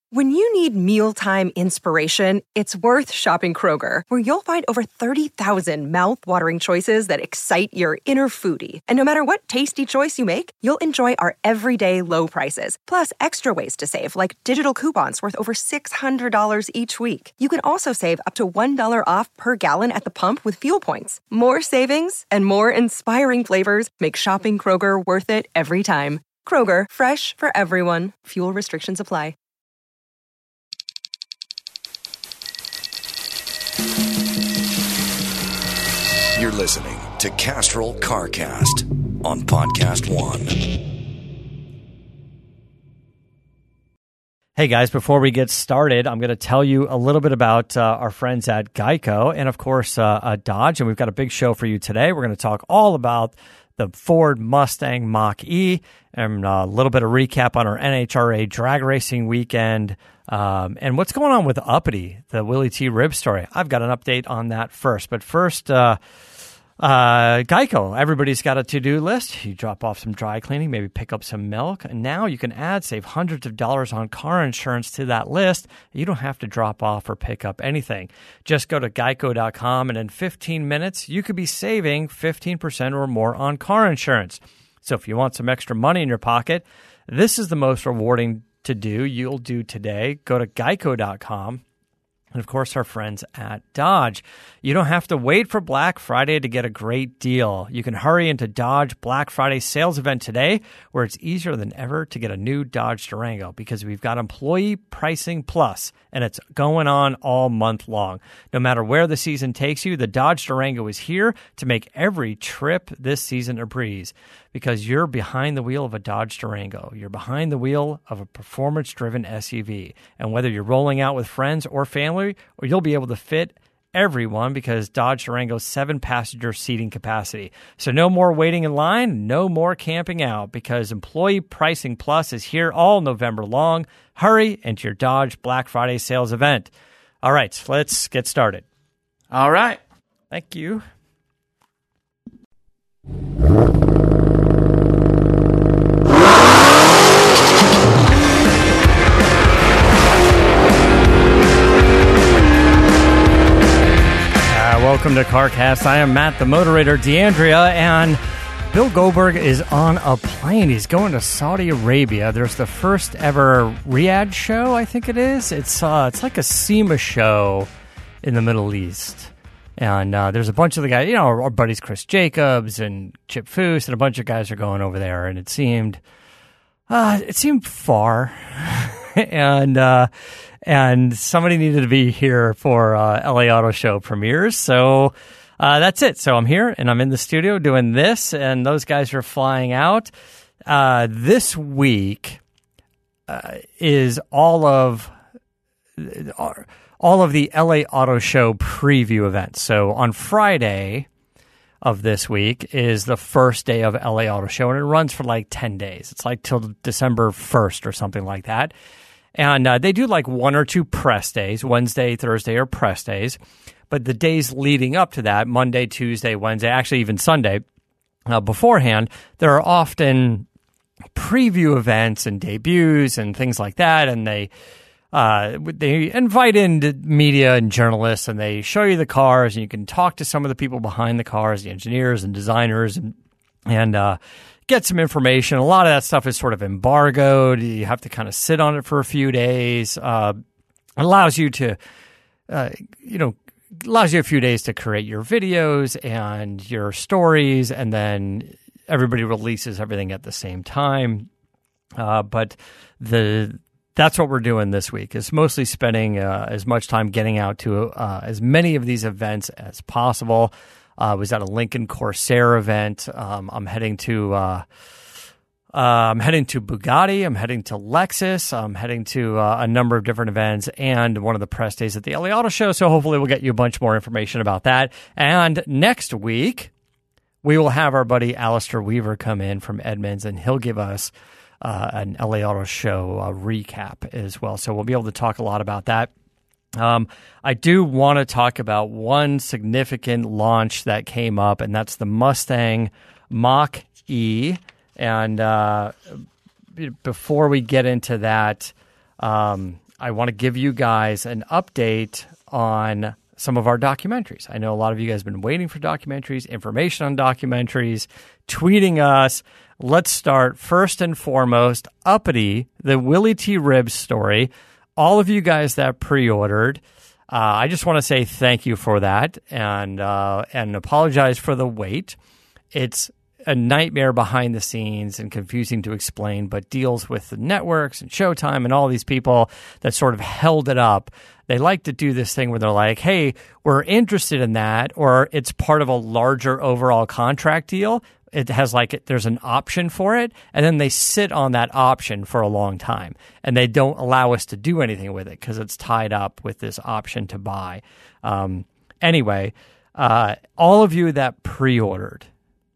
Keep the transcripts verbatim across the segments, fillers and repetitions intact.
When you need mealtime inspiration, it's worth shopping Kroger, where you'll find over thirty thousand mouth-watering choices that excite your inner foodie. And no matter what tasty choice you make, you'll enjoy our everyday low prices, plus extra ways to save, like digital coupons worth over six hundred dollars each week. You can also save up to one dollar off per gallon at the pump with fuel points. More savings and more inspiring flavors make shopping Kroger worth it every time. Kroger, fresh for everyone. Fuel restrictions apply. You're listening to Castrol CarCast on Podcast One. Hey guys, before we get started, I'm going to tell you a little bit about uh, our friends at Geico and, of course, uh, uh, Dodge. And we've got a big show for you today. We're going to talk all about the Ford Mustang Mach-E and a little bit of recap on our N H R A drag racing weekend. Um, and what's going on with Uppity, the Willie T. Rib story? I've got an update on that first. But first, uh, uh, Geico. Everybody's got a to-do list. You drop off some dry cleaning, maybe pick up some milk. And now you can add, save hundreds of dollars on car insurance to that list. You don't have to drop off or pick up anything. Just go to geico dot com, and in fifteen minutes, you could be saving fifteen percent or more on car insurance. So if you want some extra money in your pocket, this is the most rewarding to do you'll do today. Go to geico dot com. And, of course, our friends at Dodge. You don't have to wait for Black Friday to get a great deal. You can hurry into Dodge Black Friday sales event today, where it's easier than ever to get a new Dodge Durango because we've got Employee Pricing Plus, and it's going on all month long. No matter where the season takes you, the Dodge Durango is here to make every trip this season a breeze because you're behind the wheel of a Dodge Durango. You're behind the wheel of a performance-driven S U V. And whether you're rolling out with friends or family, or you'll be able to fit everyone because Dodge Durango's seven-passenger seating capacity. So no more waiting in line, no more camping out because Employee Pricing Plus is here all November long. Hurry into your Dodge Black Friday sales event. All right, let's get started. All right. Thank you. Welcome to CarCast. I am Matt, the moderator, D'Andrea, and Bill Goldberg is on a plane. He's going to Saudi Arabia. There's the first ever Riyadh show, I think it is. It's uh, it's like a SEMA show in the Middle East. And uh, there's a bunch of the guys, you know, our, our buddies Chris Jacobs and Chip Foose, and a bunch of guys are going over there. And it seemed, uh, it seemed far. and uh, and somebody needed to be here for uh, L A Auto Show premieres, so uh, that's it. So I'm here, and I'm in the studio doing this, and those guys are flying out. Uh, this week uh, is all of all of the L A Auto Show preview events. So on Friday of this week is the first day of L A Auto Show, and it runs for like ten days. It's like till December first or something like that. And uh, they do like one or two press days. Wednesday, Thursday are press days. But the days leading up to that, Monday, Tuesday, Wednesday, actually even Sunday, uh, beforehand, there are often preview events and debuts and things like that. And they uh, they invite in media and journalists, and they show you the cars, and you can talk to some of the people behind the cars, the engineers and designers, and and uh get some information. A lot of that stuff is sort of embargoed. You have to kind of sit on it for a few days. Uh, it allows you to, uh, you know, allows you a few days to create your videos and your stories, and then everybody releases everything at the same time. Uh, but the that's what we're doing this week, is mostly spending uh, as much time getting out to uh, as many of these events as possible. I uh, was at a Lincoln Corsair event. Um, I'm heading to uh, uh, I'm heading to Bugatti. I'm heading to Lexus. I'm heading to uh, a number of different events and one of the press days at the L A Auto Show. So hopefully we'll get you a bunch more information about that. And next week we will have our buddy Alistair Weaver come in from Edmunds, and he'll give us uh, an L A Auto Show uh, recap as well. So we'll be able to talk a lot about that. Um, I do want to talk about one significant launch that came up, and that's the Mustang Mach-E. And uh, before we get into that, um, I want to give you guys an update on some of our documentaries. I know a lot of you guys have been waiting for documentaries, information on documentaries, tweeting us. Let's start first and foremost, Uppity, the Willie T. Ribbs story. All of you guys that pre-ordered, uh, I just want to say thank you for that and uh, and apologize for the wait. It's a nightmare behind the scenes and confusing to explain, but deals with the networks and Showtime and all these people that sort of held it up. They like to do this thing where they're like, hey, we're interested in that, or it's part of a larger overall contract deal. It has like, there's an option for it, and then they sit on that option for a long time, and they don't allow us to do anything with it because it's tied up with this option to buy. Um, anyway, uh, all of you that pre-ordered,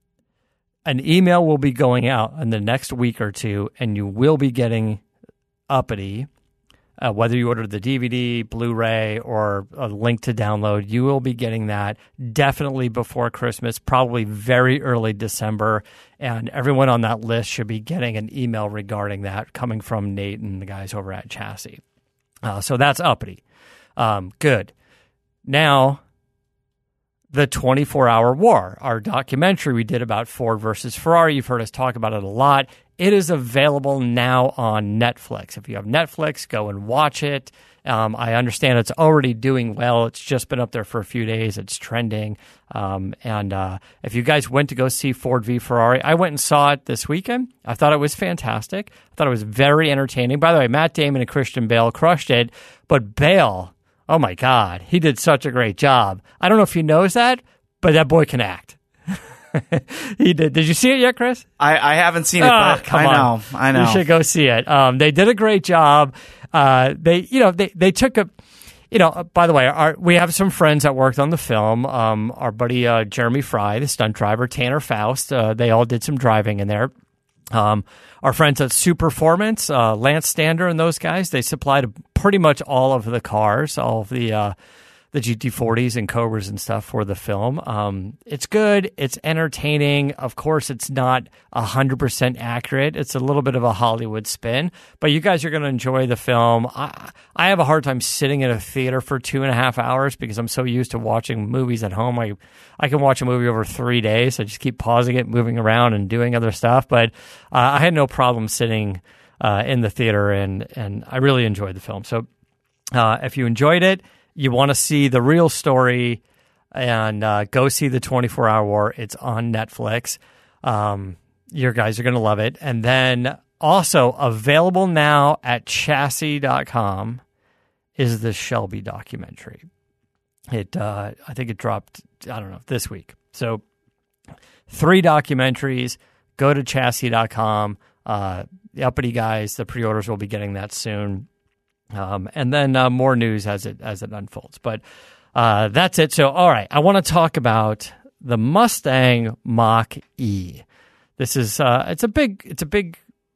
an email will be going out in the next week or two, and you will be getting Uppity. Uh, whether you ordered the D V D, Blu-ray, or a link to download, you will be getting that definitely before Christmas, probably very early December, and everyone on that list should be getting an email regarding that coming from Nate and the guys over at Chassis. Uh, so that's Uppity. Um, good. Now, the twenty-four hour war, our documentary we did about Ford versus Ferrari. You've heard us talk about it a lot. It is available now on Netflix. If you have Netflix, go and watch it. Um, I understand it's already doing well. It's just been up there for a few days. It's trending. Um, and uh, if you guys went to go see Ford v Ferrari, I went and saw it this weekend. I thought it was fantastic. I thought it was very entertaining. By the way, Matt Damon and Christian Bale crushed it. But Bale, oh my God, he did such a great job. I don't know if he knows that, but that boy can act. He did. Did you see it yet, Chris? I, I haven't seen it, oh, but come I know. on. I know. You should go see it. Um, they did a great job. Uh, they, you know, they, they took a, you know, by the way, our, we have some friends that worked on the film. Um, our buddy uh, Jeremy Fry, the stunt driver, Tanner Faust, uh, they all did some driving in there. Um, our friends at Superformance, uh, Lance Stander and those guys, they supplied pretty much all of the cars, all of the uh, the G T forties and Cobras and stuff for the film. Um, it's good. It's entertaining. Of course, it's not one hundred percent accurate. It's a little bit of a Hollywood spin, but you guys are going to enjoy the film. I, I have a hard time sitting in a theater for two and a half hours because I'm so used to watching movies at home. I, I can watch a movie over three days. I just keep pausing it, moving around, and doing other stuff. But uh, I had no problem sitting uh, in the theater, and, and I really enjoyed the film. So uh, if you enjoyed it, you want to see the real story, and uh, go see the twenty-four hour war. It's on Netflix. Um, your guys are going to love it. And then also available now at chassis dot com is the Shelby documentary. It, uh, I think it dropped, I don't know, this week. So three documentaries. Go to chassis dot com. Uh, the Uppity guys, the pre-orders will be getting that soon. Um, and then uh, more news as it as it unfolds. But uh, that's it. So, all right, I want to talk about the Mustang Mach-E. This is uh, it's a big it's a big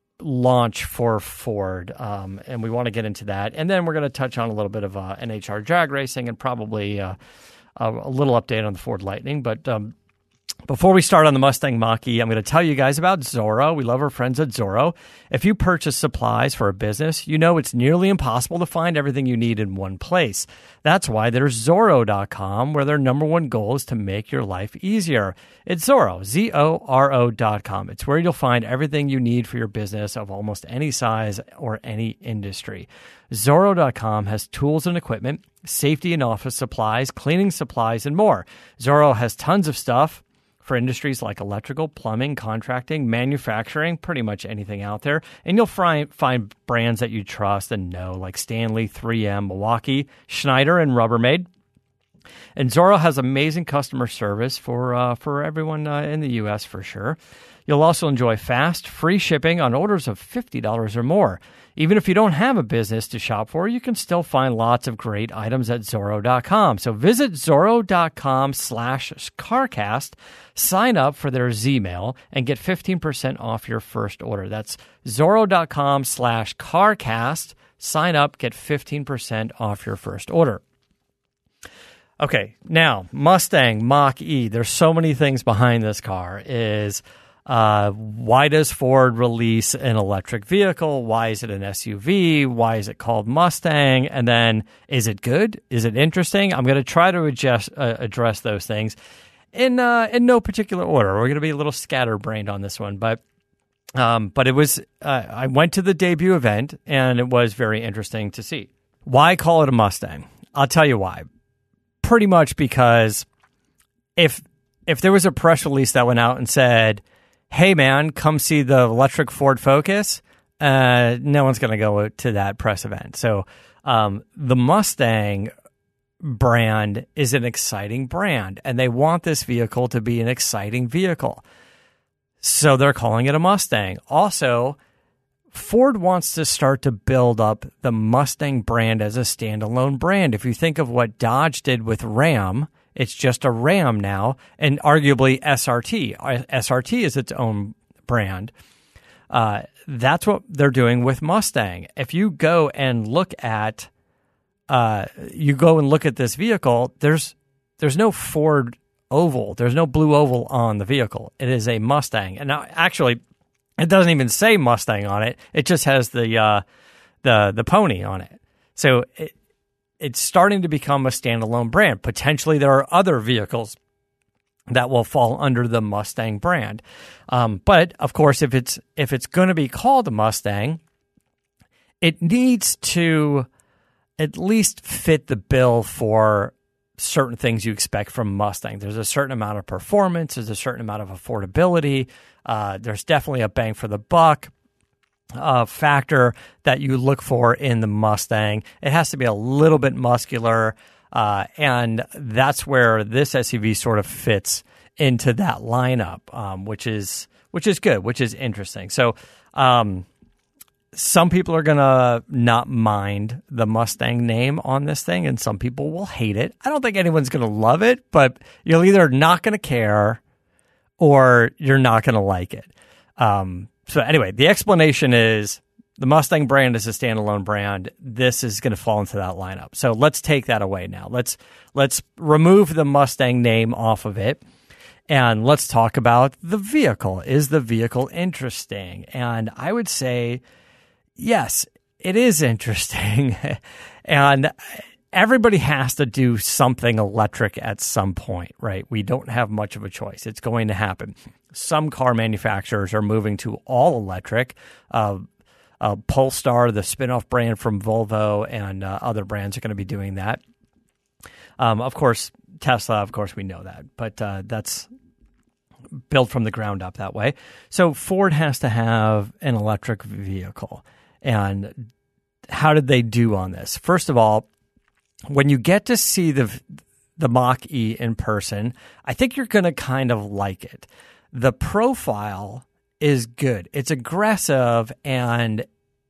launch for Ford, um, and we want to get into that. And then we're going to touch on a little bit of uh, N H R drag racing and probably uh, a, a little update on the Ford Lightning. But um, before we start on the Mustang Mach-E, I'm going to tell you guys about Zorro. We love our friends at Zorro. If you purchase supplies for a business, you know it's nearly impossible to find everything you need in one place. That's why there's Zorro dot com, where their number one goal is to make your life easier. It's Zorro, Z O R O dot com. It's where you'll find everything you need for your business of almost any size or any industry. Zorro dot com has tools and equipment, safety and office supplies, cleaning supplies, and more. Zorro has tons of stuff for industries like electrical, plumbing, contracting, manufacturing, pretty much anything out there. And you'll find, find brands that you trust and know, like Stanley, three M, Milwaukee, Schneider, and Rubbermaid. And Zorro has amazing customer service for uh, for everyone uh, in the U S for sure. You'll also enjoy fast, free shipping on orders of fifty dollars or more. Even if you don't have a business to shop for, you can still find lots of great items at Zorro dot com. So visit Zorro dot com slash CarCast, sign up for their Z-Mail, and get fifteen percent off your first order. That's Zorro dot com slash CarCast. Sign up, get fifteen percent off your first order. Okay, now, Mustang Mach-E. There's so many things behind this car. Is Uh, why does Ford release an electric vehicle? Why is it an S U V? Why is it called Mustang? And then, is it good? Is it interesting? I'm going to try to adjust, uh, address those things in uh, in no particular order. We're going to be a little scatterbrained on this one, but um, but it was. Uh, I went to the debut event, and it was very interesting to see. Why call it a Mustang? I'll tell you why. Pretty much because if if there was a press release that went out and said, hey, man, come see the electric Ford Focus, uh, no one's going to go to that press event. So um, the Mustang brand is an exciting brand, and they want this vehicle to be an exciting vehicle. So they're calling it a Mustang. Also, Ford wants to start to build up the Mustang brand as a standalone brand. If you think of what Dodge did with Ram, it's just a Ram now, and arguably S R T. S R T is its own brand. Uh, that's what they're doing with Mustang. If you go and look at, uh, you go and look at this vehicle, there's there's no Ford oval, there's no blue oval on the vehicle. It is a Mustang, and now actually, it doesn't even say Mustang on it. It just has the uh, the the pony on it. So it, it's starting to become a standalone brand. Potentially, there are other vehicles that will fall under the Mustang brand. Um, but of course, if it's if it's going to be called a Mustang, it needs to at least fit the bill for certain things you expect from Mustang. There's a certain amount of performance. There's a certain amount of affordability. Uh, there's definitely a bang for the buck uh, factor that you look for in the Mustang. It has to be a little bit muscular, uh, and that's where this S U V sort of fits into that lineup, um, which is which is good, which is interesting. So um, some people are going to not mind the Mustang name on this thing, and some people will hate it. I don't think anyone's going to love it, but you're either not going to care or you're not going to like it. Um, so anyway, the explanation is the Mustang brand is a standalone brand. This is going to fall into that lineup. So let's take that away now. Let's let's remove the Mustang name off of it, and let's talk about the vehicle. Is the vehicle interesting? And I would say, yes, it is interesting. And everybody has to do something electric at some point, right? We don't have much of a choice. It's going to happen. Some car manufacturers are moving to all electric. Uh, uh, Polestar, the spinoff brand from Volvo, and uh, other brands are going to be doing that. Um, of course, Tesla, of course, we know that, but uh, that's built from the ground up that way. So Ford has to have an electric vehicle. And how did they do on this? First of all, when you get to see the the Mach-E in person, I think you're going to kind of like it. The profile is good. It's aggressive, and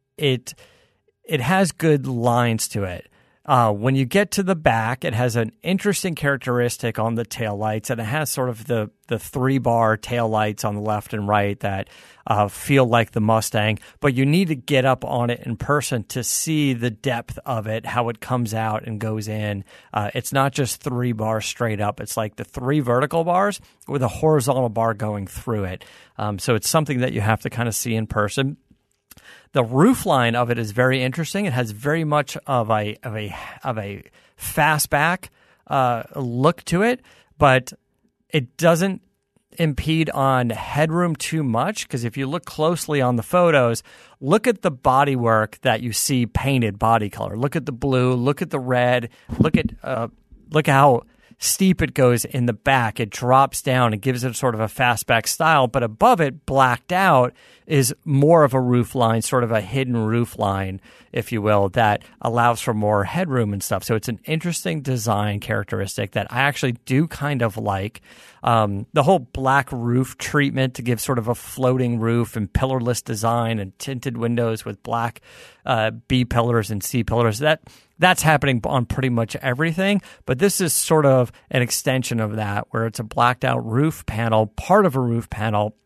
it it has good lines to it. Uh, when you get to the back, it has an interesting characteristic on the taillights, and it has sort of the, the three-bar taillights on the left and right that uh, feel like the Mustang, but you need to get up on it in person to see the depth of it, how it comes out and goes in. Uh, it's not just three bars straight up. It's like the three vertical bars with a horizontal bar going through it. Um, so it's something that you have to kind of see in person. The roofline of it is very interesting. It has very much of a of a of a fastback uh, look to it, but it doesn't impede on headroom too much. Because if you look closely on the photos, look at the bodywork that you see painted body color. Look at the blue. Look at the red. Look at uh, look how steep it goes in the back. It drops down and gives it sort of a fastback style, but above it, blacked out, is more of a roof line, sort of a hidden roof line, if you will, that allows for more headroom and stuff. So it's an interesting design characteristic that I actually do kind of like. Um, the whole black roof treatment to give sort of a floating roof and pillarless design and tinted windows with black uh, B pillars and C pillars, that that's happening on pretty much everything. But this is sort of an extension of that, where it's a blacked out roof panel, part of a roof panel,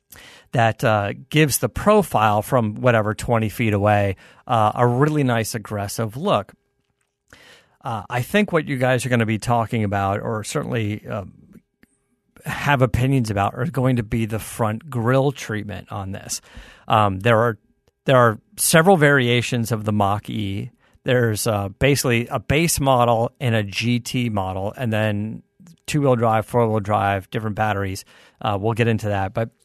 that uh, gives the profile from whatever twenty feet away uh, a really nice aggressive look. Uh, I think what you guys are going to be talking about, or certainly uh, have opinions about are going to be the front grille treatment on this. Um, there are there are several variations of the Mach-E. There's uh, basically a base model and a G T model, and then two-wheel drive, four-wheel drive, different batteries. Uh, we'll get into that. But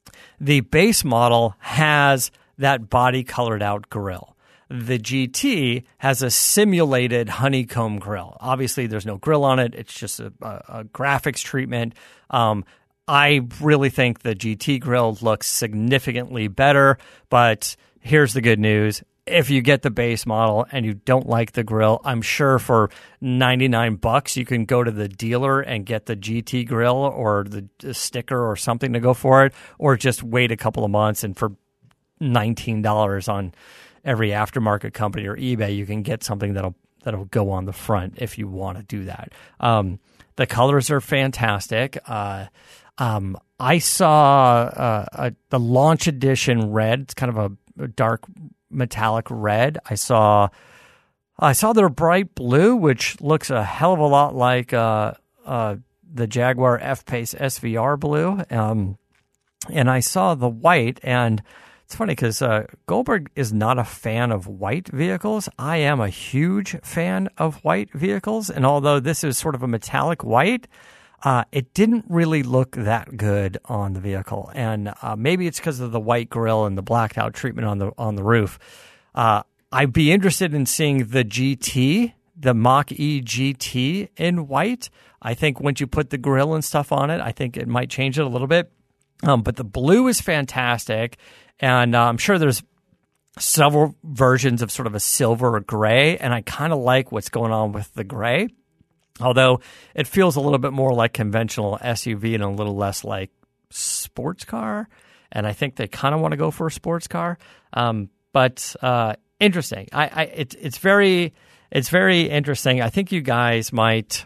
the base model has that body colored out grille. The G T has a simulated honeycomb grille. Obviously, there's no grille on it. It's just a, a, a graphics treatment. Um, I really think the G T grille looks significantly better, but here's the good news. If you get the base model and you don't like the grille, I'm sure for ninety-nine bucks you can go to the dealer and get the G T grille or the, the sticker or something to go for it, or just wait a couple of months and for nineteen dollars on every aftermarket company or eBay you can get something that'll that'll go on the front if you want to do that. Um, the colors are fantastic. Uh, um, I saw uh, a, the launch edition red. It's kind of a, a dark metallic red. I saw I saw their bright blue, which looks a hell of a lot like uh, uh, the Jaguar F-Pace S V R blue. Um, and I saw the white, and it's funny because uh, Goldberg is not a fan of white vehicles. I am a huge fan of white vehicles, and although this is sort of a metallic white, Uh, it didn't really look that good on the vehicle, and uh, maybe it's because of the white grille and the blacked out treatment on the on the roof. Uh, I'd be interested in seeing the G T, the Mach-E G T in white. I think once you put the grille and stuff on it, I think it might change it a little bit. Um, but the blue is fantastic, and uh, I'm sure there's several versions of sort of a silver or gray, and I kind of like what's going on with the gray. Although it feels a little bit more like conventional S U V and a little less like sports car. And I think they kind of want to go for a sports car. Um, but uh, interesting. I, I it, it's very it's very interesting. I think you guys might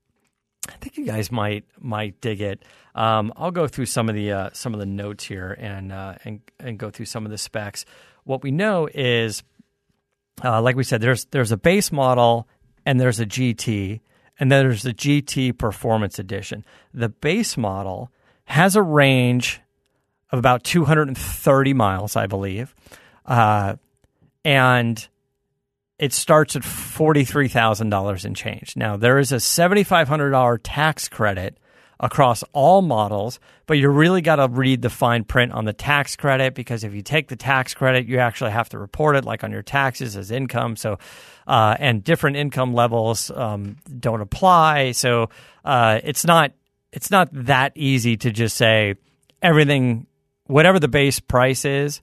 I think you guys might might dig it. Um, I'll go through some of the uh, some of the notes here and uh, and and go through some of the specs. What we know is, uh, like we said, there's there's a base model and there's a G T. And then there's the G T Performance Edition. The base model has a range of about two hundred thirty miles, I believe. Uh, and it starts at forty-three thousand dollars in change. Now, there is a seven thousand five hundred dollars tax credit across all models, but you really got to read the fine print on the tax credit, because if you take the tax credit, you actually have to report it like on your taxes as income. So, uh, and different income levels um, don't apply. So uh, it's not it's not that easy to just say everything, whatever the base price is,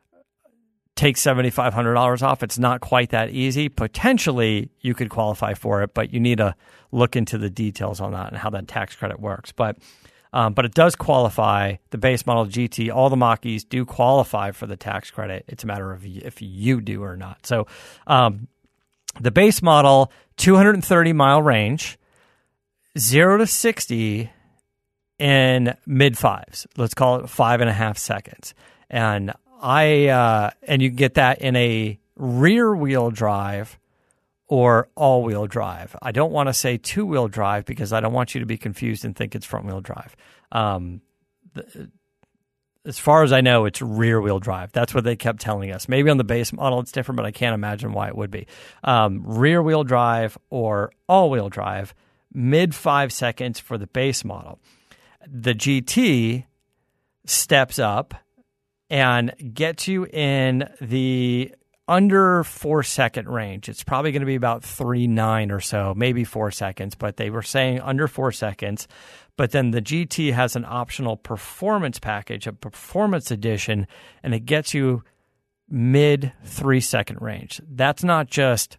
take seven thousand five hundred dollars off. It's not quite that easy. Potentially, you could qualify for it, but you need to look into the details on that and how that tax credit works. But um, but it does qualify. The base model G T, all the Mach-E's do qualify for the tax credit. It's a matter of if you do or not. So um, the base model, two hundred thirty mile range, zero to sixty in mid fives. Let's call it five and a half seconds. And I uh, and you get that in a rear wheel drive or all wheel drive. I don't want to say two wheel drive because I don't want you to be confused and think it's front wheel drive. Um, the, as far as I know, it's rear wheel drive. That's what they kept telling us. Maybe on the base model it's different, but I can't imagine why it would be. Um, rear wheel drive or all wheel drive, mid five seconds for the base model. The G T steps up and gets you in the under four second range. It's probably going to be about three nine or so, maybe four seconds, but they were saying under four seconds. But then the G T has an optional performance package, a performance edition, and it gets you mid three second range. That's not just,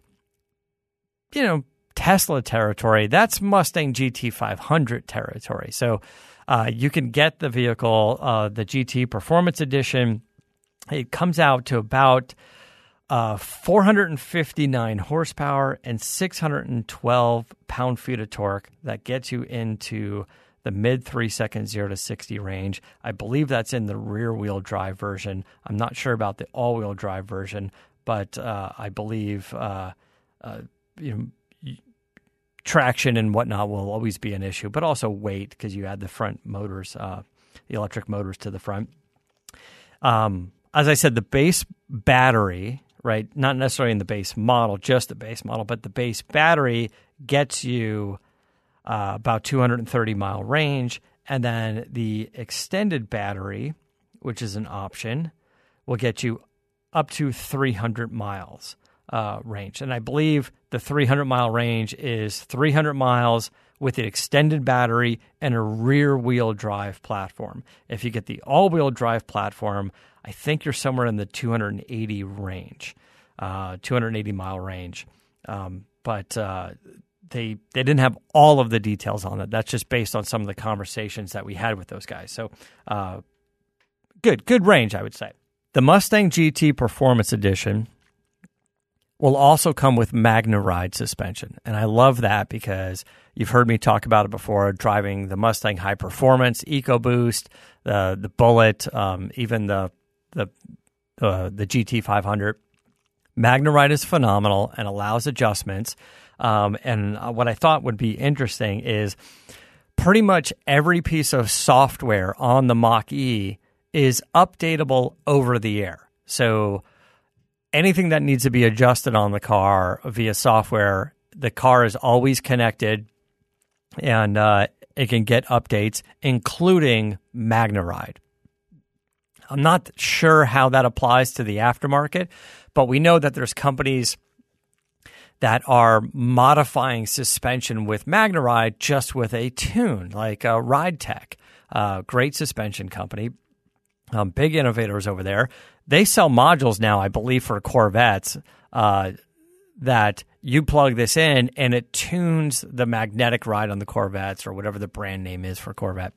you know, Tesla territory. That's Mustang G T five hundred territory. So uh, you can get the vehicle, uh, the G T Performance Edition. It comes out to about uh, four hundred fifty-nine horsepower and six hundred twelve pound-feet of torque. That gets you into the mid three second zero to sixty range. I believe that's in the rear-wheel drive version. I'm not sure about the all-wheel drive version, but uh, I believe uh, uh, you know, traction and whatnot will always be an issue, but also weight because you add the front motors, uh, the electric motors to the front. Um, as I said, the base battery, right, not necessarily in the base model, just the base model, but the base battery gets you uh, about two hundred thirty mile range, and then the extended battery, which is an option, will get you up to three hundred miles uh, range. And I believe the three hundred mile range is three hundred miles with an extended battery and a rear-wheel drive platform. If you get the all-wheel drive platform, I think you're somewhere in the two hundred eighty range, uh, two hundred eighty mile range. Um, but uh, they they didn't have all of the details on it. That's just based on some of the conversations that we had with those guys. So uh, good, good range, I would say. The Mustang G T Performance Edition will also come with MagneRide suspension. And I love that because you've heard me talk about it before, driving the Mustang High Performance, EcoBoost, the the Bullet, um, even the the uh, the G T five hundred. MagneRide is phenomenal and allows adjustments. Um, and what I thought would be interesting is pretty much every piece of software on the Mach-E is updatable over the air. So anything that needs to be adjusted on the car via software, the car is always connected, and uh, it can get updates, including MagneRide. I'm not sure how that applies to the aftermarket, but we know that there's companies that are modifying suspension with MagneRide just with a tune, like uh, RideTech, uh, great suspension company, um, big innovators over there. They sell modules now, I believe, for Corvettes uh, that you plug this in and it tunes the magnetic ride on the Corvettes or whatever the brand name is for Corvette.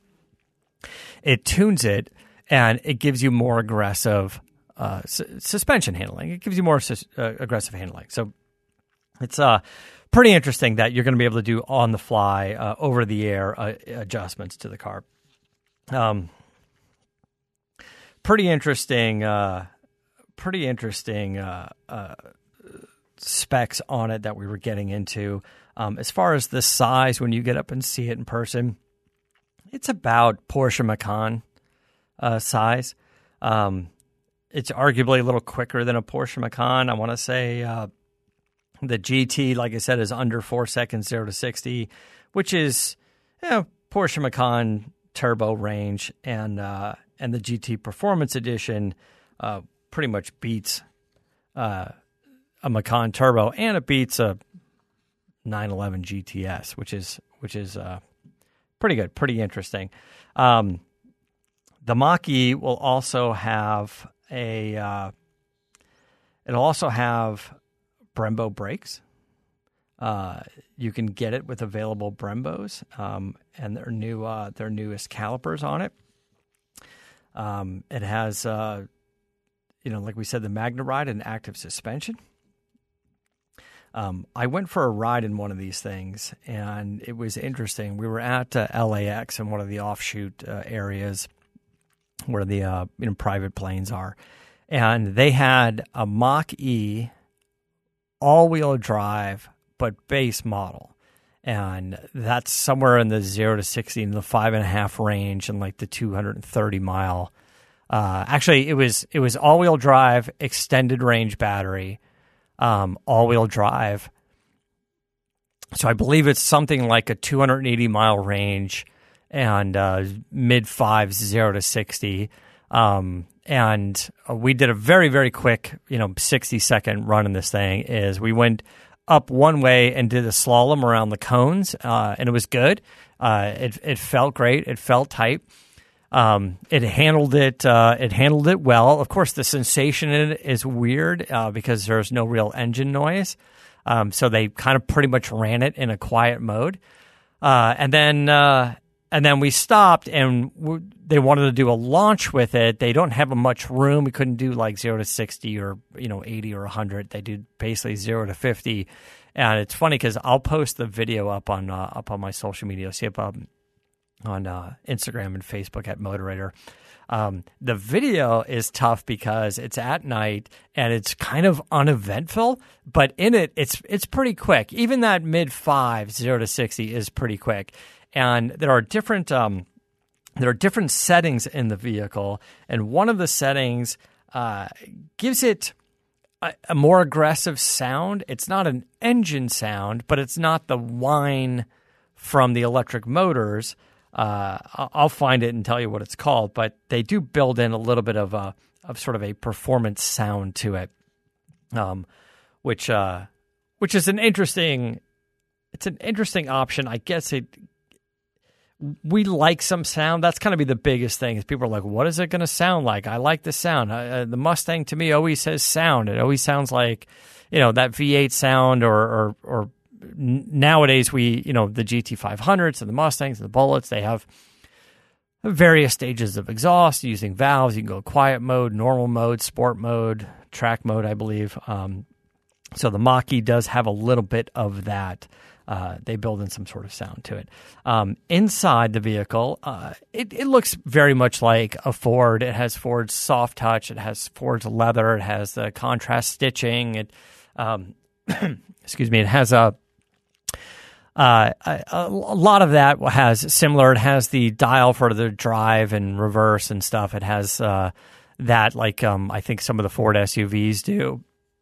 It tunes it and it gives you more aggressive uh, su- suspension handling. It gives you more sus- uh, aggressive handling. So it's uh, pretty interesting that you're going to be able to do on-the-fly, uh, over-the-air uh, adjustments to the car. Um, pretty interesting, uh, pretty interesting uh, uh, specs on it that we were getting into. Um, as far as the size, when you get up and see it in person, it's about Porsche Macan uh, size. Um, it's arguably a little quicker than a Porsche Macan. I want to say uh, the G T, like I said, is under four seconds, zero to sixty, which is, you know, Porsche Macan turbo range, and uh, and the G T Performance Edition uh, pretty much beats uh, a Macan turbo, and it beats a nine eleven G T S, which is which is uh, pretty good, pretty interesting. Um, the Mach-E will also have a uh, it'll also have Brembo brakes. Uh, you can get it with available Brembos um, and their new uh, their newest calipers on it. Um, it has, uh, you know, like we said, the MagneRide and active suspension. Um, I went for a ride in one of these things, and it was interesting. We were at uh, L A X in one of the offshoot uh, areas where the uh, you know, private planes are, and they had a Mach-E all-wheel drive but base model, and that's somewhere in the zero to sixty in the five and a half range and like the two hundred thirty mile. Uh, actually, it was it was all-wheel drive, extended range battery, um, all-wheel drive. So I believe it's something like a two hundred eighty mile range and uh, mid fives, zero to sixty. Um, and we did a very, very quick, you know, sixty second run in this thing. Is we went up one way and did a slalom around the cones, uh, and it was good. Uh, it it felt great. It felt tight. Um, it handled it. Uh, it handled it well. Of course, the sensation in it is weird uh, because there's no real engine noise. Um, so they kind of pretty much ran it in a quiet mode, uh, and then. Uh, And then we stopped, and we, they wanted to do a launch with it. They don't have much room. We couldn't do like zero to sixty or, you know, eighty or one hundred. They do basically zero to fifty. And it's funny because I'll post the video up on uh, up on my social media. See if um, on uh, Instagram and Facebook at Motorator. Um, the video is tough because it's at night and it's kind of uneventful, but in it, it's it's pretty quick. Even that mid five, zero to sixty is pretty quick. And there are different um, there are different settings in the vehicle, and one of the settings uh, gives it a, a more aggressive sound. It's not an engine sound, but it's not the whine from the electric motors. Uh, I'll find it and tell you what it's called, but they do build in a little bit of a of sort of a performance sound to it, um, which uh, which is an interesting. It's an interesting option, I guess. It we like some sound. That's kind of be the biggest thing. Is people are like, "What is it going to sound like?" I like the sound. Uh, the Mustang to me always says sound. It always sounds like, you know, that V eight sound or or or. Nowadays, we, you know, the G T five hundreds and the Mustangs and the Bullets, they have various stages of exhaust using valves. You can go quiet mode, normal mode, sport mode, track mode, I believe. Um, so the Mach-E does have a little bit of that. Uh, they build in some sort of sound to it. Um, inside the vehicle, uh, it, it looks very much like a Ford. It has Ford's soft touch. It has Ford's leather. It has the contrast stitching. It, um, excuse me, it has a Uh, a, a lot of that has similar. It has the dial for the drive and reverse and stuff. It has uh, that, like um, I think some of the Ford S U Vs do.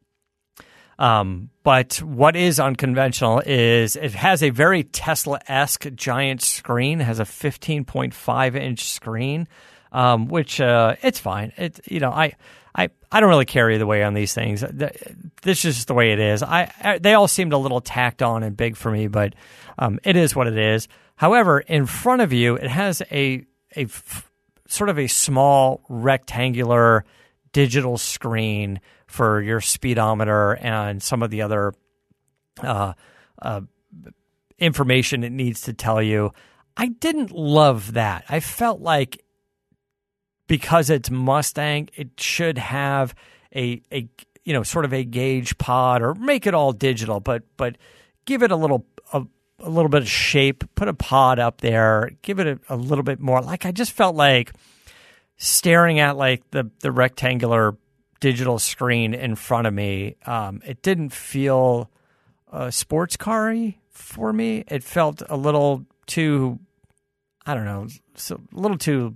Um, but what is unconventional is it has a very Tesla-esque giant screen. It has a fifteen point five inch screen, um, which uh, it's fine. It you know I. I, I don't really care either way on these things. This is just the way it is. I, I they all seemed a little tacked on and big for me, but um, it is what it is. However, in front of you, it has a a f- sort of a small rectangular digital screen for your speedometer and some of the other uh, uh, information it needs to tell you. I didn't love that. I felt like, because it's Mustang, it should have a a you know sort of a gauge pod, or make it all digital, but but give it a little a, a little bit of shape. Put a pod up there. Give it a, a little bit more. Like, I just felt like staring at like the the rectangular digital screen in front of me. Um, it didn't feel uh, sports car-y for me. It felt a little too, I don't know, so a little too.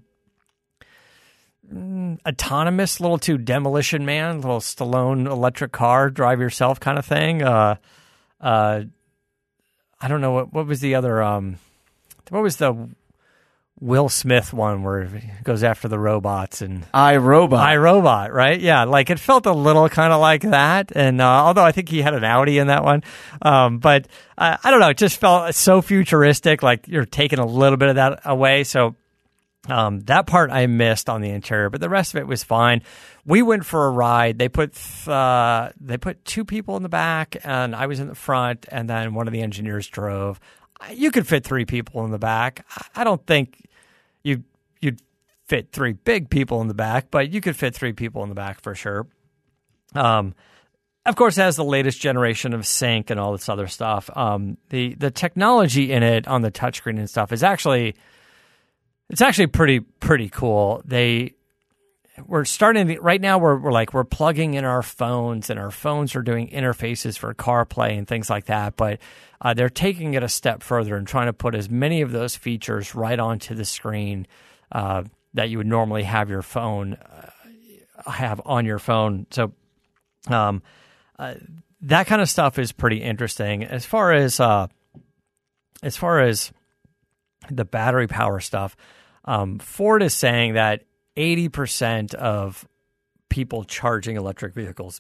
autonomous, a little too Demolition Man, a little Stallone electric car, drive yourself kind of thing. Uh, uh, I don't know what what was the other. Um, what was the Will Smith one where he goes after the robots and iRobot? iRobot, right? Yeah, like it felt a little kind of like that. And uh, although I think he had an Audi in that one, um, but uh, I don't know, it just felt so futuristic. Like you're taking a little bit of that away. So. Um, that part I missed on the interior, but the rest of it was fine. We went for a ride. They put uh, they put two people in the back, and I was in the front, and then one of the engineers drove. You could fit three people in the back. I don't think you you'd fit three big people in the back, but you could fit three people in the back for sure. Um, of course, it has the latest generation of sync and all this other stuff. Um, the the technology in it on the touchscreen and stuff is actually. It's actually pretty pretty cool. They we're starting to, right now. We're we're like we're plugging in our phones, and our phones are doing interfaces for CarPlay and things like that. But uh, they're taking it a step further and trying to put as many of those features right onto the screen uh, that you would normally have your phone uh, have on your phone. So um, uh, that kind of stuff is pretty interesting. As far as uh, as far as the battery power stuff, um, Ford is saying that eighty percent of people charging electric vehicles,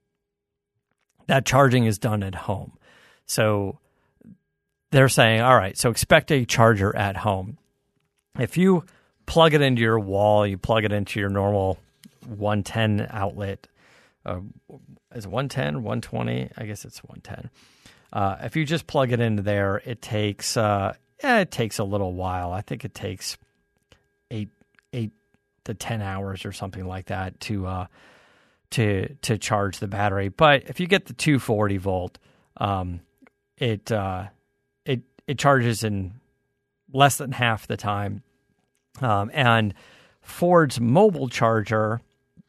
that charging is done at home. So they're saying, all right, so expect a charger at home. If you plug it into your wall, you plug it into your normal one ten outlet. Uh, is it one ten, one twenty? I guess it's one ten. Uh, if you just plug it into there, it takes... Uh, Yeah, it takes a little while. I think it takes eight, eight to ten hours or something like that to uh, to to charge the battery. But if you get the two forty volt, um, it uh, it it charges in less than half the time. Um, and Ford's mobile charger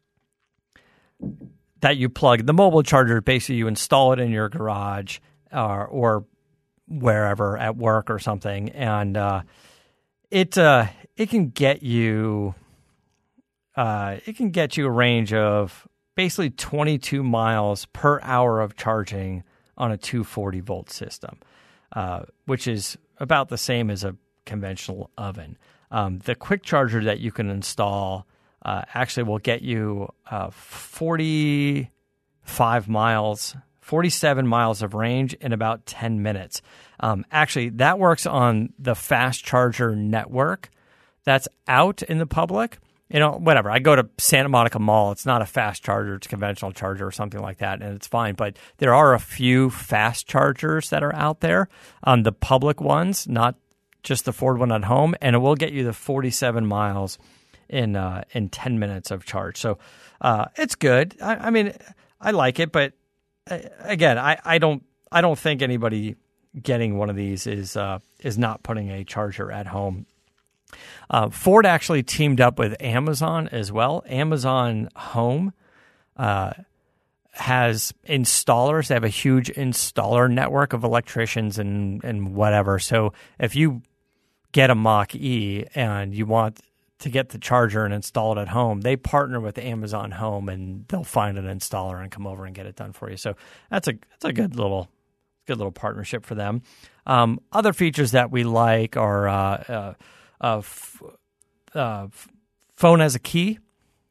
that you plug, the mobile charger, basically you install it in your garage uh, or wherever at work or something, and uh, it uh, it can get you uh, it can get you a range of basically twenty-two miles per hour of charging on a two forty volt system, uh, which is about the same as a conventional oven. Um, the quick charger that you can install uh, actually will get you uh, forty-five miles, forty-seven miles of range in about ten minutes. Um, actually, that works on the fast charger network that's out in the public. You know, whatever. I go to Santa Monica Mall. It's not a fast charger. It's a conventional charger or something like that, and it's fine. But there are a few fast chargers that are out there, um, the public ones, not just the Ford one at home, and it will get you the forty-seven miles in uh, in ten minutes of charge. So uh, it's good. I, I mean, I like it, but uh, again, I, I don't I don't think anybody getting one of these is uh, is not putting a charger at home. Uh, Ford actually teamed up with Amazon as well. Amazon Home uh, has installers. They have a huge installer network of electricians and, and whatever. So if you get a Mach-E and you want to get the charger and install it at home, they partner with Amazon Home and they'll find an installer and come over and get it done for you. So that's a that's a good little good little partnership for them. Um, other features that we like are uh, uh, Uh, f- uh, f- phone as a key,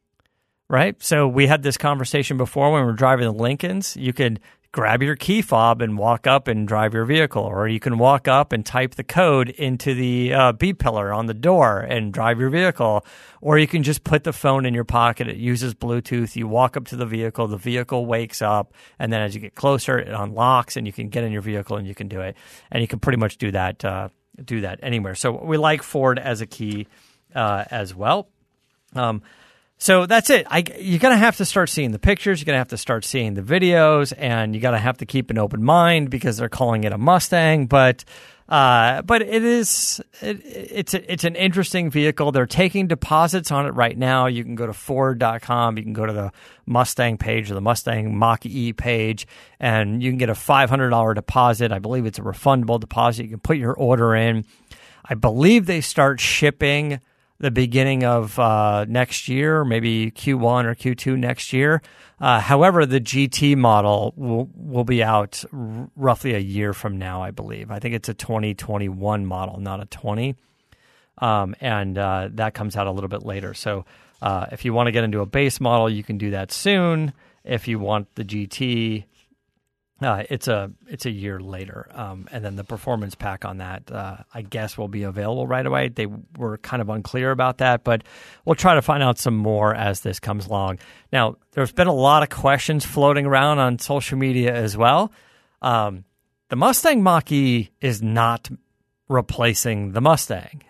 right? So we had this conversation before when we were driving the Lincolns. You could grab your key fob and walk up and drive your vehicle, or you can walk up and type the code into the uh, B pillar on the door and drive your vehicle, or you can just put the phone in your pocket. It uses Bluetooth. You walk up to the vehicle, the vehicle wakes up, and then as you get closer, it unlocks, and you can get in your vehicle and you can do it. And you can pretty much do that uh, do that anywhere. So we like Ford as a key uh, as well. Um, so that's it. I, you're going to have to start seeing the pictures. You're going to have to start seeing the videos, and you got to have to keep an open mind because they're calling it a Mustang. But uh, but it is it, it's a, it's an interesting vehicle. They're taking deposits on it right now. You can go to Ford dot com. You can go to the Mustang page or the Mustang Mach-E page, and you can get a five hundred dollars deposit. I believe it's a refundable deposit. You can put your order in. I believe they start shipping the beginning of uh, next year, maybe Q one or Q two next year. Uh, however, the G T model will, will be out r- roughly a year from now, I believe. I think it's a twenty twenty-one model, not a twenty. Um, and uh, that comes out a little bit later. So uh, if you want to get into a base model, you can do that soon. If you want the G T, uh, it's a it's a year later. Um, and then the performance pack on that, uh, I guess, will be available right away. They were kind of unclear about that, but we'll try to find out some more as this comes along. Now, there's been a lot of questions floating around on social media as well. Um, the Mustang Mach-E is not replacing the Mustang,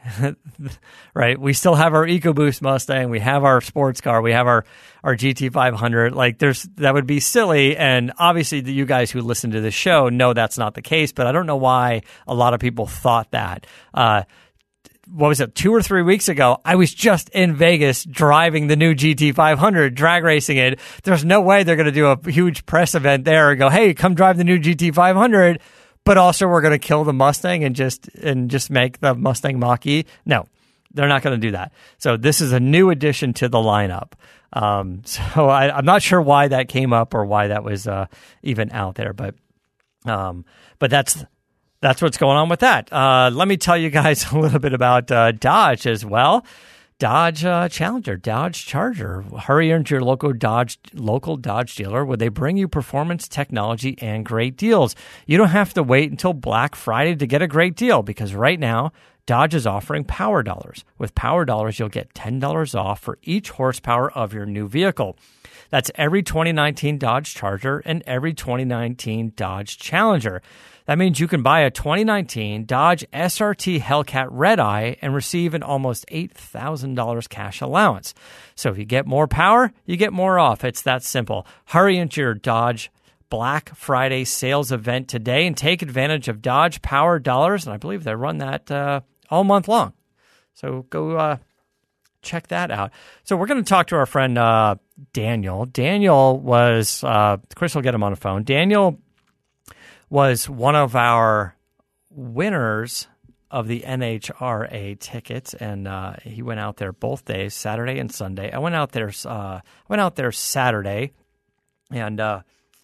right? We still have our EcoBoost Mustang. We have our sports car. We have our, our G T five hundred. Like there's, that would be silly. And obviously the, you guys who listen to this show know that's not the case, but I don't know why a lot of people thought that. Uh, what was it? Two or three weeks ago, I was just in Vegas driving the new G T five hundred, drag racing it. There's no way they're going to do a huge press event there and go, hey, come drive the new G T five hundred. But also we're going to kill the Mustang and just and just make the Mustang Mach-E. No, they're not going to do that. So this is a new addition to the lineup. Um, so I, I'm not sure why that came up or why that was uh, even out there. But um, but that's that's what's going on with that. Uh, let me tell you guys a little bit about uh, Dodge as well. Dodge uh, Challenger, Dodge Charger. Hurry into your local Dodge local Dodge dealer where they bring you performance, technology, and great deals. You don't have to wait until Black Friday to get a great deal because right now, Dodge is offering Power Dollars. With Power Dollars, you'll get ten dollars off for each horsepower of your new vehicle. That's every twenty nineteen Dodge Charger and every twenty nineteen Dodge Challenger. That means you can buy a twenty nineteen Dodge S R T Hellcat Red Eye and receive an almost eight thousand dollars cash allowance. So if you get more power, you get more off. It's that simple. Hurry into your Dodge Black Friday sales event today and take advantage of Dodge Power Dollars. And I believe they run that uh, all month long. So go uh, check that out. So we're going to talk to our friend uh, Daniel. Daniel was, uh, Chris will get him on the phone. Daniel was one of our winners of the N H R A tickets, and uh, he went out there both days, Saturday and Sunday. I went out there. Uh, went out there Saturday, and uh,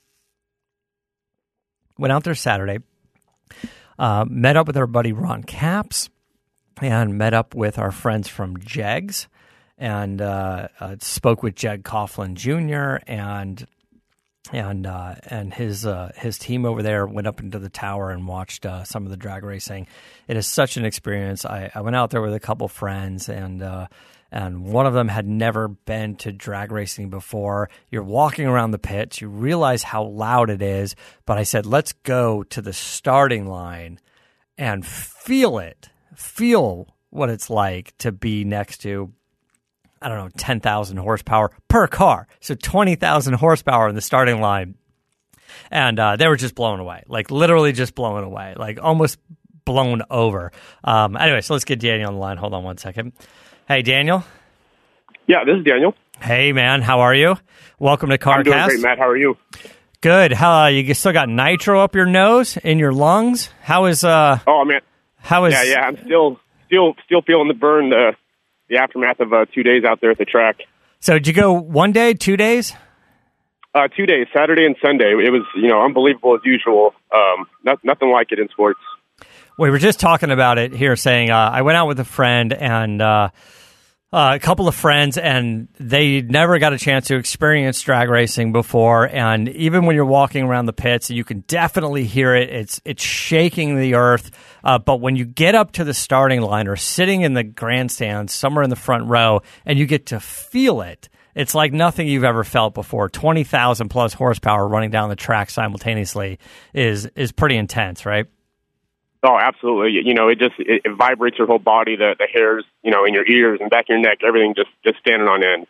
went out there Saturday. Uh, met up with our buddy Ron Capps, and met up with our friends from Jegs, and uh, uh, spoke with Jeg Coughlin Junior and and uh, and his uh, his team over there. Went up into the tower and watched uh, some of the drag racing. It is such an experience. I, I went out there with a couple friends, and uh, and one of them had never been to drag racing before. You're walking around the pits, you realize how loud it is, but I said, let's go to the starting line and feel it. Feel what it's like to be next to, I don't know, ten thousand horsepower per car. So twenty thousand horsepower in the starting line. And uh, they were just blown away, like literally just blown away, like almost blown over. Um, anyway, so let's get Daniel on the line. Hold on one second. Hey, Daniel. Yeah, this is Daniel. Hey, man. How are you? Welcome to CarCast. I'm doing great, Matt. How are you? Good. How, uh, you still got nitro up your nose, in your lungs? How is... Uh, oh, man. How is? Yeah, yeah. I'm still, still, still feeling the burn, the the aftermath of uh, two days out there at the track. So, did you go one day, two days? Uh, two days, Saturday and Sunday. It was, you know, unbelievable as usual. Um, not, nothing like it in sports. We were just talking about it here, saying uh, I went out with a friend and uh, uh, a couple of friends, and they never got a chance to experience drag racing before. And even when you're walking around the pits, you can definitely hear it. It's it's shaking the earth. Uh, but when you get up to the starting line or sitting in the grandstand somewhere in the front row, and you get to feel it, it's like nothing you've ever felt before. twenty thousand plus horsepower running down the track simultaneously is is pretty intense, right? Oh, absolutely. You know, it just it, it vibrates your whole body, the the hairs, you know, in your ears and back of your neck, everything just, just standing on end.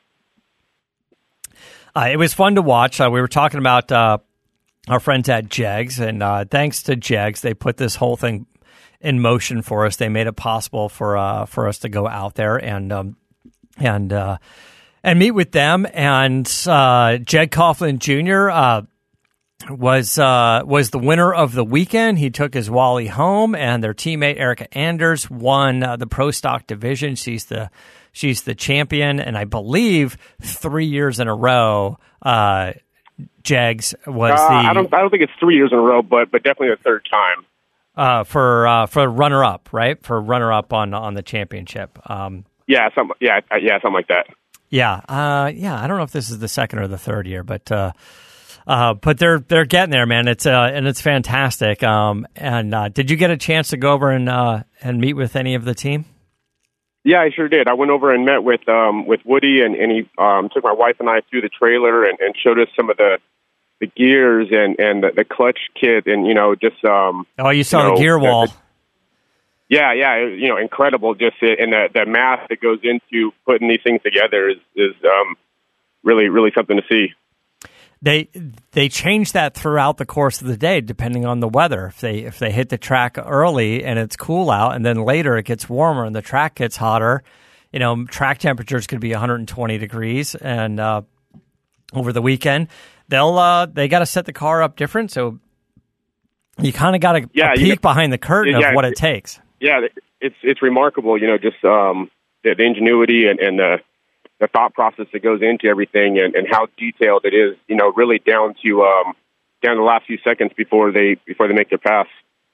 Uh, it was fun to watch. Uh, we were talking about uh, our friends at Jegs, and uh, thanks to Jegs, they put this whole thing in motion for us. They made it possible for uh, for us to go out there and um, and uh, and meet with them. And uh, Jeg Coughlin Junior Uh, was uh, was the winner of the weekend. He took his Wally home, and their teammate Erica Anders won uh, the Pro Stock division. She's the she's the champion, and I believe three years in a row, uh, Jegs was uh, the. I don't I don't think it's three years in a row, but but definitely the third time. Uh, for uh, for runner up, right? For runner up on on the championship. Um, yeah, some yeah yeah something like that. Yeah, uh, yeah. I don't know if this is the second or the third year, but. Uh, Uh, but they're they're getting there, man. It's uh, and it's fantastic. Um, and uh, did you get a chance to go over and uh, and meet with any of the team? Yeah, I sure did. I went over and met with um, with Woody, and, and he um, took my wife and I through the trailer and, and showed us some of the the gears and, and the, the clutch kit, and you know just um. Oh, you saw you know, the gear wall. The, the, yeah, yeah, it was, you know, incredible. Just it, and the the math that goes into putting these things together is is um, really really something to see. They they change that throughout the course of the day, depending on the weather. If they if they hit the track early and it's cool out, and then later it gets warmer and the track gets hotter, you know, track temperatures could be one hundred twenty degrees. And uh, over the weekend, they'll uh, they got to set the car up different. So you kind of got to yeah, peek you know, behind the curtain yeah, of what it takes. Yeah, it's it's remarkable, you know, just um, the, the ingenuity and, and the. the thought process that goes into everything and, and how detailed it is, you know, really down to um, down to the last few seconds before they before they make their pass.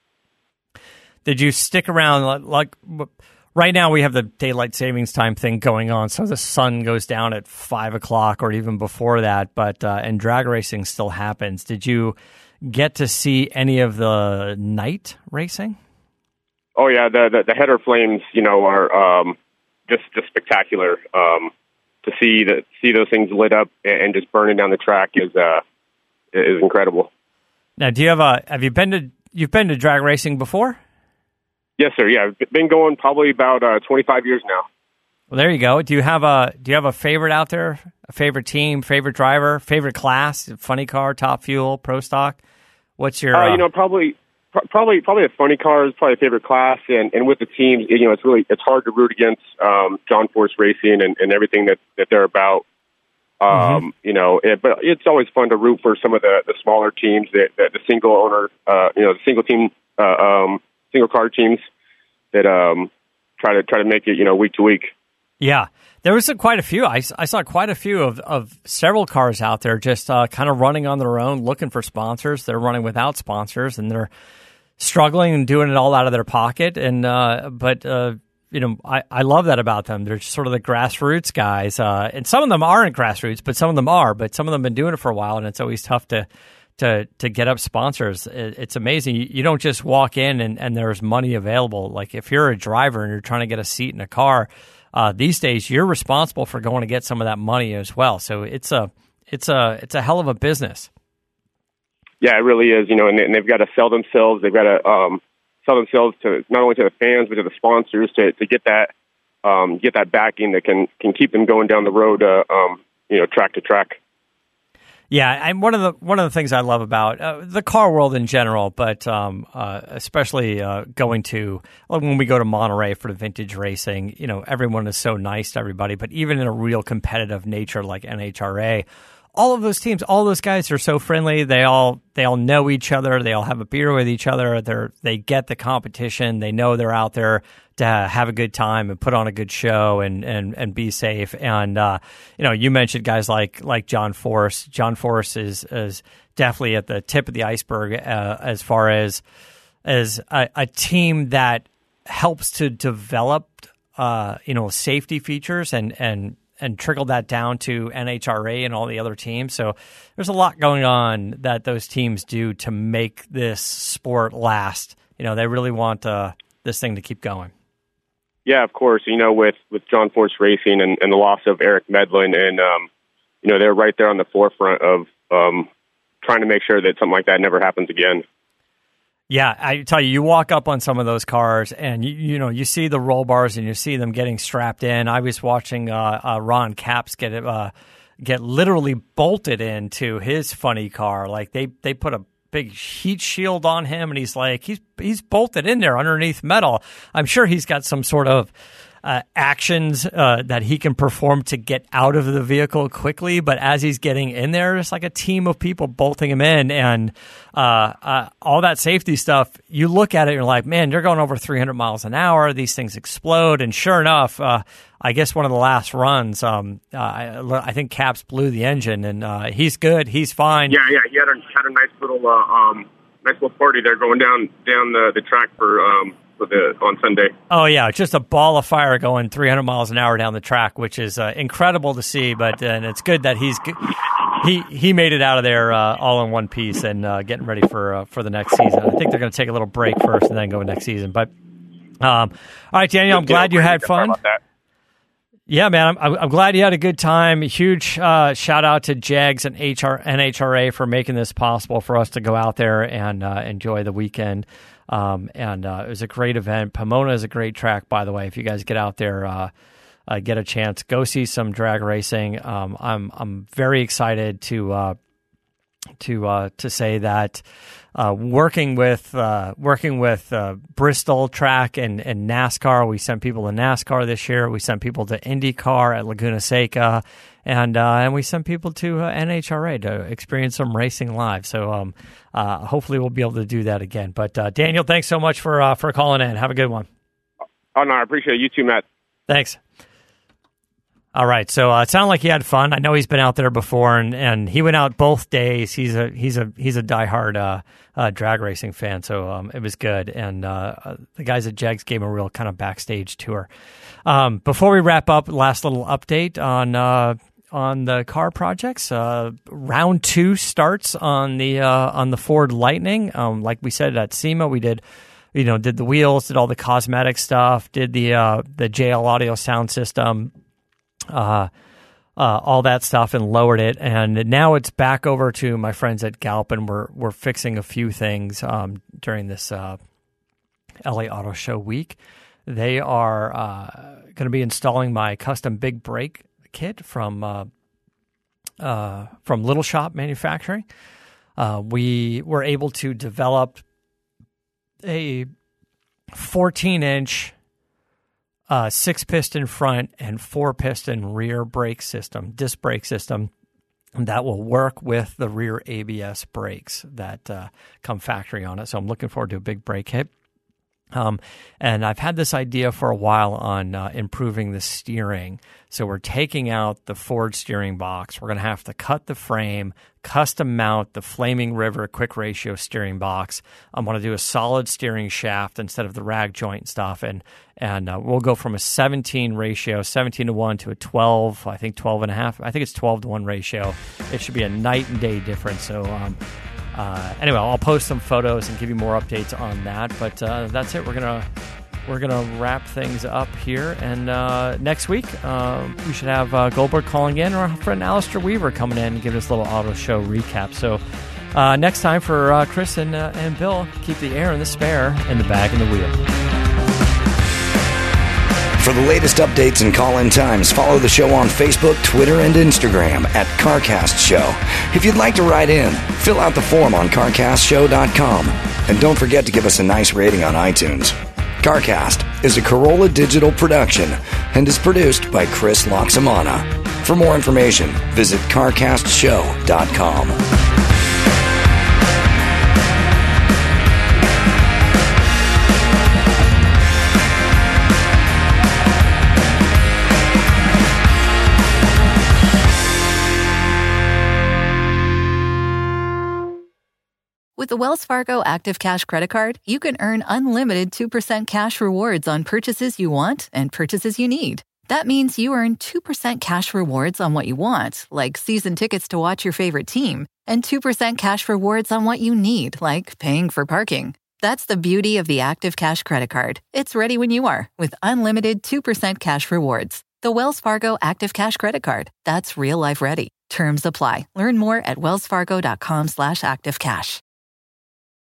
Did you stick around? Like right now, we have the daylight savings time thing going on, so the sun goes down at five o'clock or even before that. But uh, and drag racing still happens. Did you get to see any of the night racing? Oh yeah, the the, the header flames, you know, are um, just just spectacular. Um, To see that, see those things lit up and just burning down the track is uh, is incredible. Now, do you have a? Have you been to? You've been to drag racing before? Yes, sir. Yeah, I've been going probably about uh, twenty-five years now. Well, there you go. Do you have a? Do you have a favorite out there? A favorite team? Favorite driver? Favorite class? Funny car? Top fuel? Pro stock? What's your? Uh, uh, you know, probably Probably, probably a funny car is probably a favorite class, and, and with the teams, you know, it's really it's hard to root against um, John Force Racing and, and everything that, that they're about. Um, mm-hmm. You know, it, but it's always fun to root for some of the, the smaller teams, that, that the single owner, uh, you know, the single team, uh, um, single car teams that um, try to try to make it, you know, week to week. Yeah, there was a, quite a few. I, I saw quite a few of, of several cars out there just uh, kind of running on their own, looking for sponsors. They're running without sponsors, and they're struggling and doing it all out of their pocket. And uh, but uh, you know, I, I love that about them. They're sort of the grassroots guys, uh, and some of them aren't grassroots, but some of them are. But some of them have been doing it for a while, and it's always tough to to to get up sponsors. It, it's amazing. You, you don't just walk in and, and there's money available. Like if you're a driver and you're trying to get a seat in a car. Uh, these days, you're responsible for going to get some of that money as well. So it's a it's a it's a hell of a business. Yeah, it really is. You know, and, and they've got to sell themselves. They've got to um, sell themselves to not only to the fans but to the sponsors to, to get that um, get that backing that can, can keep them going down the road. Uh, um, you know, track to track. Yeah, and one of the one of the things I love about uh, the car world in general, but um, uh, especially uh, going to like when we go to Monterey for the vintage racing, you know, everyone is so nice to everybody. But even in a real competitive nature like N H R A, all of those teams, all those guys are so friendly. They all they all know each other. They all have a beer with each other. They're they get the competition. They know they're out there to have a good time and put on a good show and and, and be safe. And uh, you know, you mentioned guys like like John Force. John Force is is definitely at the tip of the iceberg uh, as far as as a, a team that helps to develop uh, you know safety features and and. and trickle that down to N H R A and all the other teams. So there's a lot going on that those teams do to make this sport last. You know, they really want uh, this thing to keep going. Yeah, of course. You know, with, with John Force Racing and, and the loss of Eric Medlin, and, um, you know, they're right there on the forefront of um, trying to make sure that something like that never happens again. Yeah, I tell you, you walk up on some of those cars and, you, you know, you see the roll bars and you see them getting strapped in. I was watching uh, uh, Ron Capps get uh, get literally bolted into his funny car. Like they, they put a big heat shield on him and he's like, he's he's bolted in there underneath metal. I'm sure he's got some sort of Uh, actions uh, that he can perform to get out of the vehicle quickly, but as he's getting in there, it's like a team of people bolting him in, and uh, uh, all that safety stuff. You look at it, and you're like, man, you're going over three hundred miles an hour. These things explode, and sure enough, uh, I guess one of the last runs, um, uh, I, I think Capps blew the engine, and uh, he's good, he's fine. Yeah, yeah, he had a had a nice little uh, um, nice little party there going down down the, the track for. Um The, on Sunday. Oh, yeah, just a ball of fire going three hundred miles an hour down the track, which is uh, incredible to see, but uh, and it's good that he's he he made it out of there uh, all in one piece and uh, getting ready for uh, for the next season. I think they're going to take a little break first and then go next season. But um, all right, Daniel, I'm glad you had fun. Yeah, man, I'm, I'm glad you had a good time. Huge uh, shout out to Jags and H R, N H R A for making this possible for us to go out there and uh, enjoy the weekend. Um, and uh, it was a great event. Pomona is a great track, by the way. If you guys get out there, uh, uh, get a chance, go see some drag racing. Um, I'm I'm very excited to uh, to uh, to say that uh, working with uh, working with uh, Bristol Track and, and NASCAR, we sent people to NASCAR this year. We sent people to IndyCar at Laguna Seca. And uh, and we sent people to uh, N H R A to experience some racing live. So um, uh, hopefully we'll be able to do that again. But uh, Daniel, thanks so much for uh, for calling in. Have a good one. Oh, no, I appreciate it. You too, Matt. Thanks. All right, so uh, it sounded like he had fun. I know he's been out there before, and, and he went out both days. He's a he's a he's a diehard uh, uh, drag racing fan, so um, it was good. And uh, the guys at Jags gave him a real kind of backstage tour. Um, before we wrap up, last little update on uh, on the car projects. Uh, round two starts on the uh, on the Ford Lightning. Um, like we said at SEMA, we did. You know, did the wheels, did all the cosmetic stuff, did the uh, the J L audio sound system. Uh, uh, all that stuff and lowered it, and now it's back over to my friends at Galp, and we're we're fixing a few things um, during this uh, L A Auto Show week. They are uh, going to be installing my custom big brake kit from uh, uh, from Little Shop Manufacturing. Uh, we were able to develop a fourteen inch uh, six piston front and four piston rear brake system, disc brake system that will work with the rear A B S brakes that uh, come factory on it. So I'm looking forward to a big brake hit. Um, and I've had this idea for a while on uh, improving the steering. So we're taking out the Ford steering box. We're going to have to cut the frame, custom mount the Flaming River quick ratio steering box. I'm going to do a solid steering shaft instead of the rag joint stuff. And and uh, we'll go from a seventeen ratio, seventeen to one, to a twelve, I think twelve and a half. I think it's twelve to one ratio. It should be a night and day difference. So, um, Uh, anyway, I'll post some photos and give you more updates on that. But uh, that's it. We're gonna we're gonna wrap things up here, and uh, next week uh, we should have uh, Goldberg calling in, or our friend Alistair Weaver coming in and giving us a little auto show recap. So uh, next time for uh, Chris and uh, and Bill, keep the air in the spare and the bag in the wheel. For the latest updates and call-in times, follow the show on Facebook, Twitter, and Instagram at CarCast Show. If you'd like to write in, fill out the form on car cast show dot com. And don't forget to give us a nice rating on iTunes. CarCast is a Corolla Digital production and is produced by Chris Loxamana. For more information, visit car cast show dot com. With the Wells Fargo Active Cash Credit Card, you can earn unlimited two percent cash rewards on purchases you want and purchases you need. That means you earn two percent cash rewards on what you want, like season tickets to watch your favorite team, and two percent cash rewards on what you need, like paying for parking. That's the beauty of the Active Cash Credit Card. It's ready when you are, with unlimited two percent cash rewards. The Wells Fargo Active Cash Credit Card. That's real life ready. Terms apply. Learn more at wellsfargo.com slash activecash.